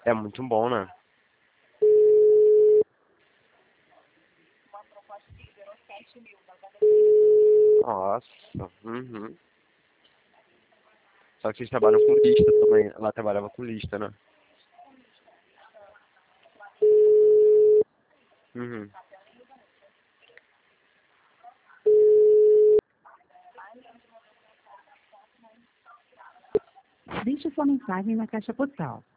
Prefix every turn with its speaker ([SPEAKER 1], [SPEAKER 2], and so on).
[SPEAKER 1] É muito bom, né? Nossa. Uhum. Só que vocês trabalham com lista também. Ela trabalhava com lista, né? Uhum.
[SPEAKER 2] Deixe sua mensagem na caixa postal.